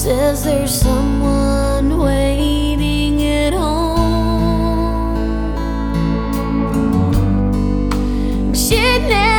Says there's someone waiting at home. She'd never